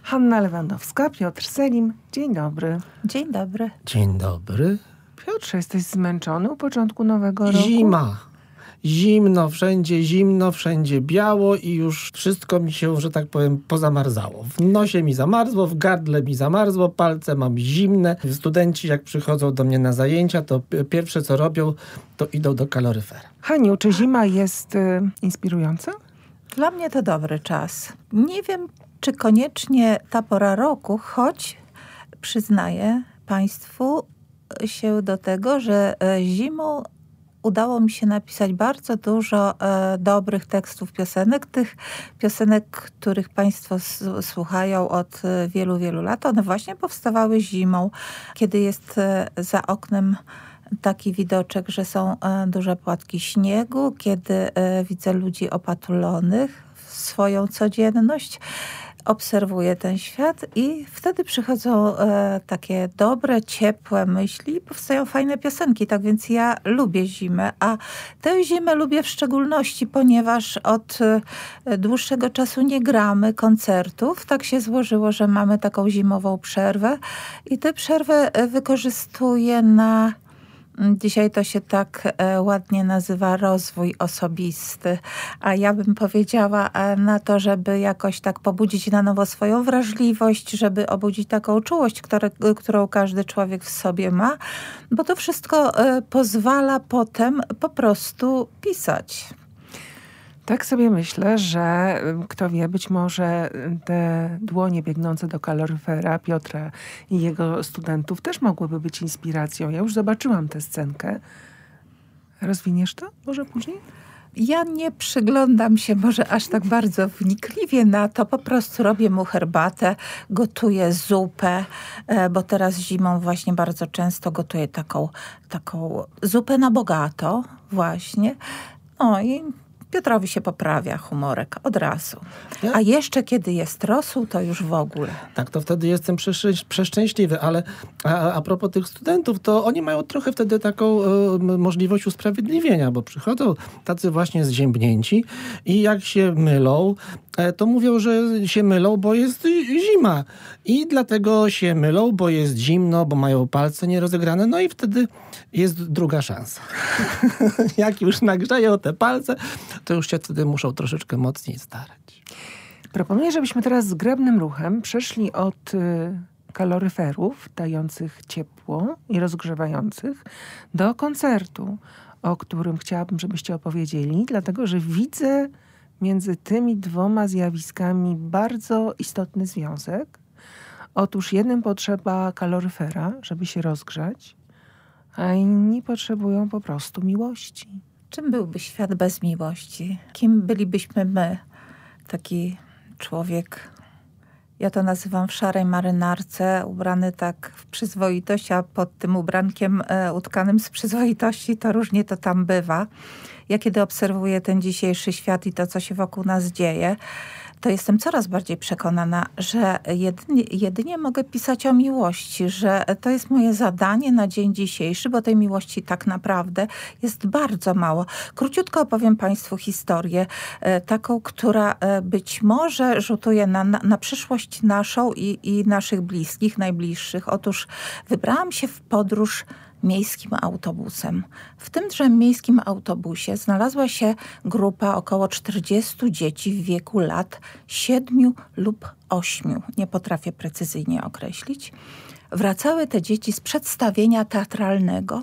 Hanna Lewandowska, Piotr Selim. Dzień dobry. Dzień dobry. Dzień dobry. Piotrze, jesteś zmęczony u początku nowego roku? Zima. Zimno, wszędzie biało i już wszystko mi się, że tak powiem, pozamarzało. W nosie mi zamarzło, w gardle mi zamarzło, palce mam zimne. Studenci jak przychodzą do mnie na zajęcia, to pierwsze co robią, to idą do kaloryfera. Haniu, czy zima jest inspirująca? Dla mnie to dobry czas. Nie wiem, czy koniecznie ta pora roku, choć przyznaję Państwu się do tego, że zimą udało mi się napisać bardzo dużo dobrych tekstów piosenek. Tych piosenek, których Państwo słuchają od wielu, wielu lat, one właśnie powstawały zimą, kiedy jest za oknem taki widoczek, że są duże płatki śniegu, kiedy widzę ludzi opatulonych w swoją codzienność, obserwuję ten świat i wtedy przychodzą takie dobre, ciepłe myśli i powstają fajne piosenki. Tak więc ja lubię zimę, a tę zimę lubię w szczególności, ponieważ od dłuższego czasu nie gramy koncertów. Tak się złożyło, że mamy taką zimową przerwę i tę przerwę wykorzystuję na... Dzisiaj to się tak ładnie nazywa rozwój osobisty, a ja bym powiedziała na to, żeby jakoś tak pobudzić na nowo swoją wrażliwość, żeby obudzić taką czułość, którą każdy człowiek w sobie ma, bo to wszystko pozwala potem po prostu pisać. Tak sobie myślę, że kto wie, być może te dłonie biegnące do kaloryfera Piotra i jego studentów też mogłyby być inspiracją. Ja już zobaczyłam tę scenkę. Rozwiniesz to może później? Ja nie przyglądam się może aż tak bardzo wnikliwie na to. Po prostu robię mu herbatę, gotuję zupę, bo teraz zimą właśnie bardzo często gotuję taką zupę na bogato właśnie. No i Piotrowi się poprawia humorek od razu. A jeszcze kiedy jest rosół, to już w ogóle. Tak, to wtedy jestem przeszczęśliwy, ale a propos tych studentów, to oni mają trochę wtedy taką możliwość usprawiedliwienia, bo przychodzą tacy właśnie zziębnięci i jak się mylą, to mówią, że się mylą, bo jest zima. I dlatego się mylą, bo jest zimno, bo mają palce nierozegrane. No i wtedy jest druga szansa. Jak już nagrzeją te palce, to już się wtedy muszą troszeczkę mocniej starać. Proponuję, żebyśmy teraz zgrabnym ruchem przeszli od kaloryferów dających ciepło i rozgrzewających do koncertu, o którym chciałabym, żebyście opowiedzieli, dlatego że widzę między tymi dwoma zjawiskami bardzo istotny związek. Otóż jednym potrzeba kaloryfera, żeby się rozgrzać, a inni potrzebują po prostu miłości. Czym byłby świat bez miłości? Kim bylibyśmy my? Taki człowiek, ja to nazywam w szarej marynarce, ubrany tak w przyzwoitość, a pod tym ubrankiem utkanym z przyzwoitości to różnie to tam bywa. Ja kiedy obserwuję ten dzisiejszy świat i to, co się wokół nas dzieje, to jestem coraz bardziej przekonana, że jedynie mogę pisać o miłości, że to jest moje zadanie na dzień dzisiejszy, bo tej miłości tak naprawdę jest bardzo mało. Króciutko opowiem Państwu historię, taką, która być może rzutuje na przyszłość naszą i naszych bliskich, najbliższych. Otóż wybrałam się w podróż miejskim autobusem. W tymże miejskim autobusie znalazła się grupa około 40 dzieci w wieku lat 7 lub 8. Nie potrafię precyzyjnie określić. Wracały te dzieci z przedstawienia teatralnego.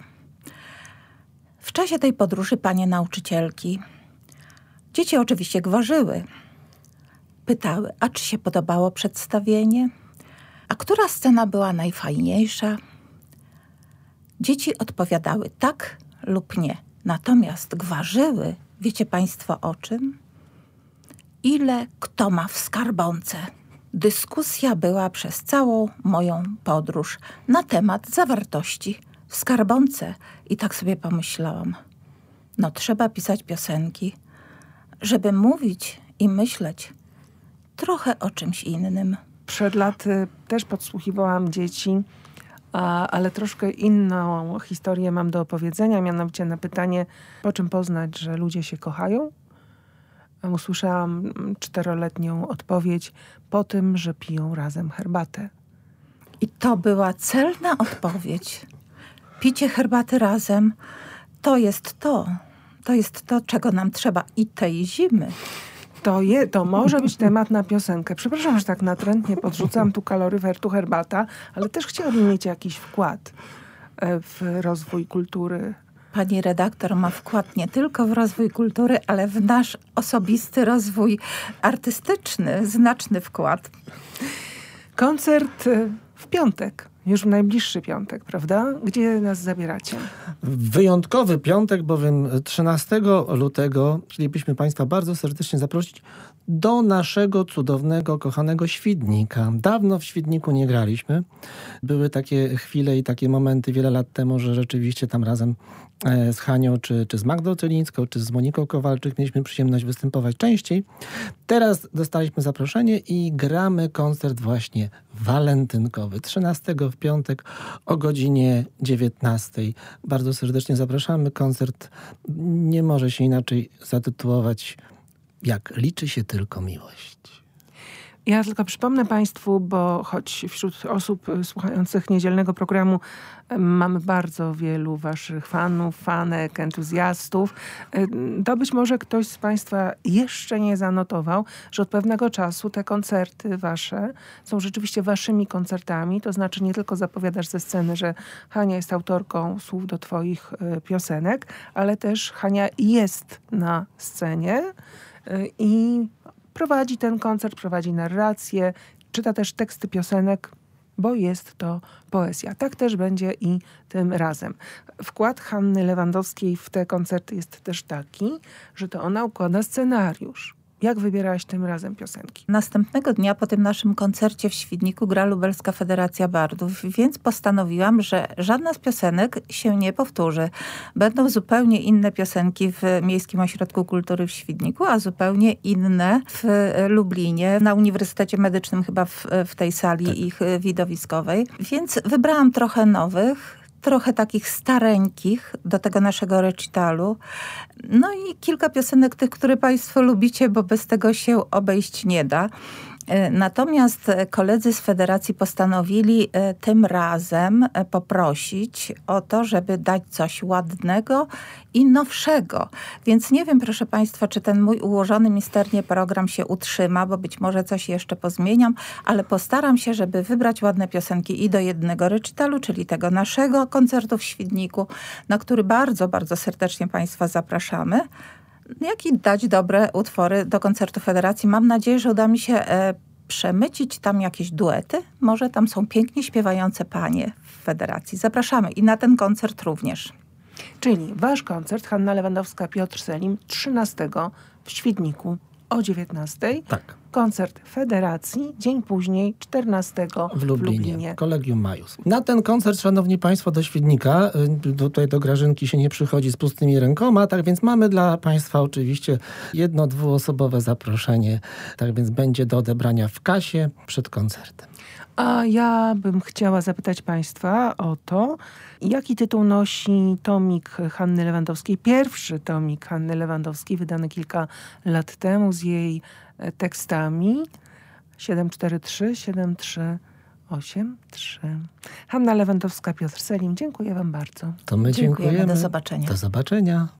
W czasie tej podróży panie nauczycielki, dzieci oczywiście gwarzyły, pytały, a czy się podobało przedstawienie? A która scena była najfajniejsza? Dzieci odpowiadały tak lub nie. Natomiast gwarzyły, wiecie Państwo o czym? Ile kto ma w skarbonce? Dyskusja była przez całą moją podróż na temat zawartości w skarbonce. I tak sobie pomyślałam, no trzeba pisać piosenki, żeby mówić i myśleć trochę o czymś innym. Przed laty też podsłuchiwałam dzieci, ale troszkę inną historię mam do opowiedzenia, mianowicie na pytanie, po czym poznać, że ludzie się kochają. usłyszałam 4-letnią odpowiedź po tym, że piją razem herbatę. I to była celna odpowiedź. Picie herbaty razem to jest to. To jest to, czego nam trzeba i tej zimy. To może być temat na piosenkę. Przepraszam, że tak natrętnie podrzucam tu kaloryfer, tu herbata, ale też chciałabym mieć jakiś wkład w rozwój kultury. Pani redaktor ma wkład nie tylko w rozwój kultury, ale w nasz osobisty rozwój artystyczny, znaczny wkład. Koncert w piątek, już w najbliższy piątek, prawda? Gdzie nas zabieracie? Wyjątkowy piątek, bowiem 13 lutego chcielibyśmy Państwa bardzo serdecznie zaprosić do naszego cudownego, kochanego Świdnika. Dawno w Świdniku nie graliśmy. Były takie chwile i takie momenty wiele lat temu, że rzeczywiście tam razem z Hanią, czy z Magdą Celińską, czy z Moniką Kowalczyk mieliśmy przyjemność występować częściej. Teraz dostaliśmy zaproszenie i gramy koncert właśnie walentynkowy. 13 w piątek o godzinie 19. Bardzo serdecznie zapraszamy. Koncert nie może się inaczej zatytułować jak liczy się tylko miłość. Ja tylko przypomnę Państwu, bo choć wśród osób słuchających niedzielnego programu mamy bardzo wielu Waszych fanów, fanek, entuzjastów, to być może ktoś z Państwa jeszcze nie zanotował, że od pewnego czasu te koncerty Wasze są rzeczywiście Waszymi koncertami. To znaczy nie tylko zapowiadasz ze sceny, że Hania jest autorką słów do Twoich piosenek, ale też Hania jest na scenie i prowadzi ten koncert, prowadzi narrację, czyta też teksty piosenek, bo jest to poezja. Tak też będzie i tym razem. Wkład Hanny Lewandowskiej w te koncerty jest też taki, że to ona układa scenariusz. Jak wybierałaś tym razem piosenki? Następnego dnia po tym naszym koncercie w Świdniku gra Lubelska Federacja Bardów, więc postanowiłam, że żadna z piosenek się nie powtórzy. Będą zupełnie inne piosenki w Miejskim Ośrodku Kultury w Świdniku, a zupełnie inne w Lublinie, na Uniwersytecie Medycznym chyba w tej sali ich widowiskowej. Więc wybrałam trochę nowych, trochę takich stareńkich do tego naszego recitalu. No i kilka piosenek tych, które Państwo lubicie, bo bez tego się obejść nie da. Natomiast koledzy z Federacji postanowili tym razem poprosić o to, żeby dać coś ładnego i nowszego. Więc nie wiem, proszę Państwa, czy ten mój ułożony misternie program się utrzyma, bo być może coś jeszcze pozmieniam, ale postaram się, żeby wybrać ładne piosenki i do jednego recitalu, czyli tego naszego koncertu w Świdniku, na który bardzo, bardzo serdecznie Państwa zapraszamy. Jak i dać dobre utwory do koncertu Federacji. Mam nadzieję, że uda mi się przemycić tam jakieś duety. Może tam są pięknie śpiewające panie w Federacji. Zapraszamy i na ten koncert również. Czyli wasz koncert, Hanna Lewandowska, Piotr Selim, 13 w Świdniku o 19. Tak. Koncert Federacji, dzień później, 14 W Lublinie. Collegium Maius. Na ten koncert, szanowni państwo, do Świdnika, tutaj do Grażynki się nie przychodzi z pustymi rękoma, tak więc mamy dla państwa oczywiście 1-2-osobowe zaproszenie, tak więc będzie do odebrania w kasie przed koncertem. A ja bym chciała zapytać Państwa o to, jaki tytuł nosi tomik Hanny Lewandowskiej, pierwszy tomik Hanny Lewandowskiej, wydany kilka lat temu z jej tekstami 743-7383. Hanna Lewandowska, Piotr Selim, dziękuję Wam bardzo. To my dziękujemy. Do zobaczenia. Do zobaczenia.